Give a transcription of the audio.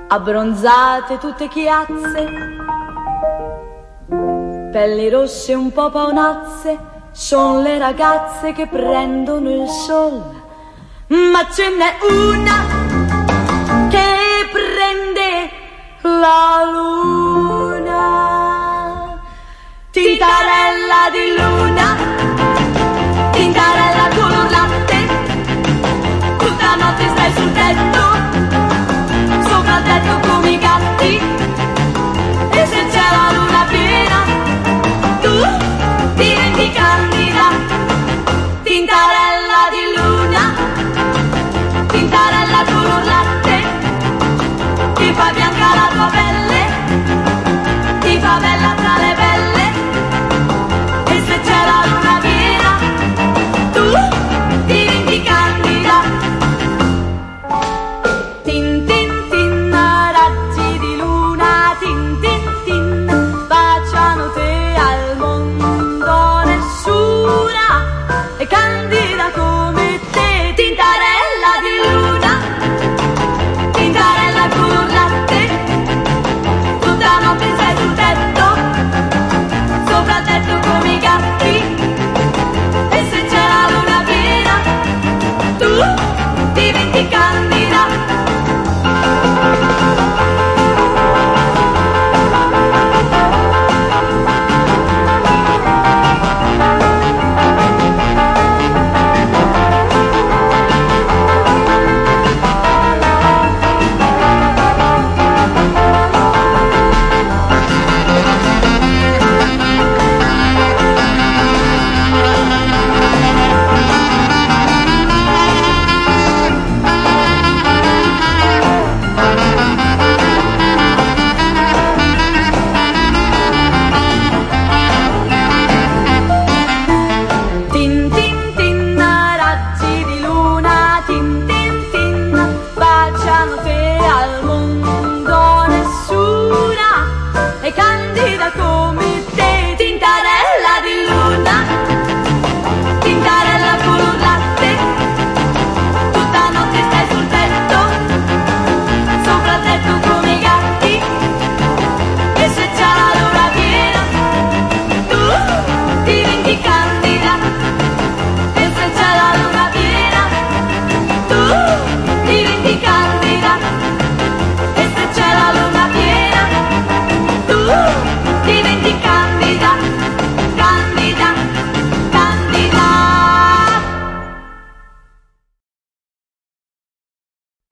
abbronzate tutte chiazze, pelli rosse un po' paonazze, son le ragazze che prendono il sol. Ma ce n'è una che prende la luna, tintarella di luna, tintarella color latte, tutta notte stai sul tetto, sopra il tetto come i gatti, e se c'è la luna piena tu diventi candida. Tintarella di luna, tintarella color latte, ti fa bianca la tua pelle, ti fa bella tra le belle, e se c'è la luna piena tu diventi candida. Tin tin tin, raggi di luna, tin tin tin, baciano te al mondo, nessuna è candida come te. Tintarella di luna, tintarella color latte, tutta notte stai sul tetto, sopra il tetto come i gatti, e se c'è la luna piena tu diventi candida. Tin tin tin, raggi di luna, tin tin tin, baciano te